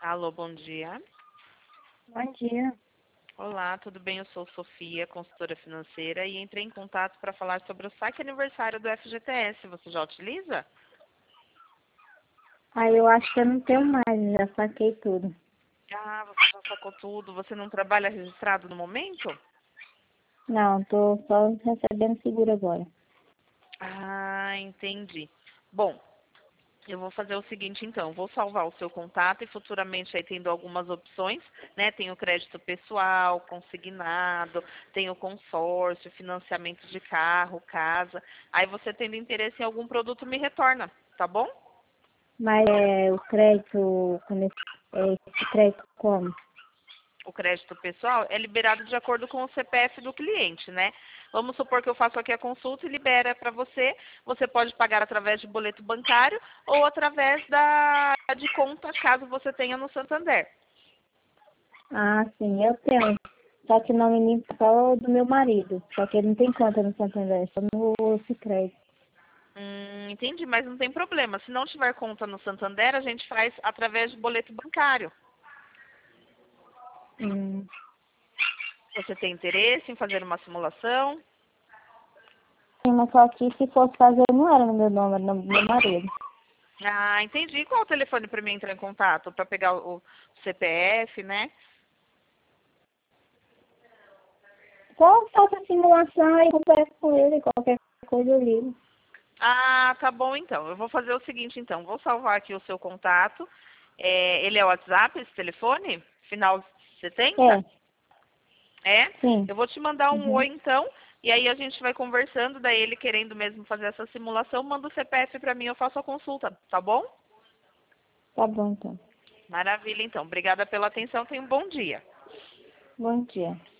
Alô, bom dia. Bom dia. Olá, tudo bem? Eu sou Sofia, consultora financeira, e entrei em contato para falar sobre o saque aniversário do FGTS. Você já utiliza? Eu acho que eu não tenho mais, já saquei tudo. Ah, você já sacou tudo. Você não trabalha registrado no momento? Não, tô só recebendo seguro agora. Ah, entendi. Bom, eu vou fazer o seguinte então, vou salvar o seu contato e futuramente aí tendo algumas opções, né? Tem o crédito pessoal, consignado, tem o consórcio, financiamento de carro, casa. Aí você tendo interesse em algum produto me retorna, tá bom? Mas o crédito, esse crédito como? O crédito pessoal é liberado de acordo com o CPF do cliente, né? Vamos supor que eu faço aqui a consulta e libera para você. Você pode pagar através de boleto bancário ou através de conta, caso você tenha no Santander. Ah, sim, eu tenho. Só que o nome limpo só do meu marido. Só que ele não tem conta no Santander, só no Sicredi. Entendi, mas não tem problema. Se não tiver conta no Santander, a gente faz através de boleto bancário. Hum. Você tem interesse em fazer uma simulação? Sim, mas só que se fosse fazer não era no meu nome, era no nome do meu marido. Ah, entendi. Qual o telefone para mim entrar em contato? Para pegar o CPF, né? Só faço a simulação e converso com ele, qualquer coisa eu ligo. Ah, tá bom então. Eu vou fazer o seguinte então. Vou salvar aqui o seu contato. Ele é o WhatsApp, esse telefone? Final 70? É, É? sim. Eu vou te mandar um oi Uhum. então. E aí a gente vai conversando. Daí ele querendo mesmo fazer essa simulação, manda o CPF para mim, eu faço a consulta. Tá bom? Tá bom, então. Maravilha então. Obrigada pela atenção. Tenha um bom dia. Bom dia.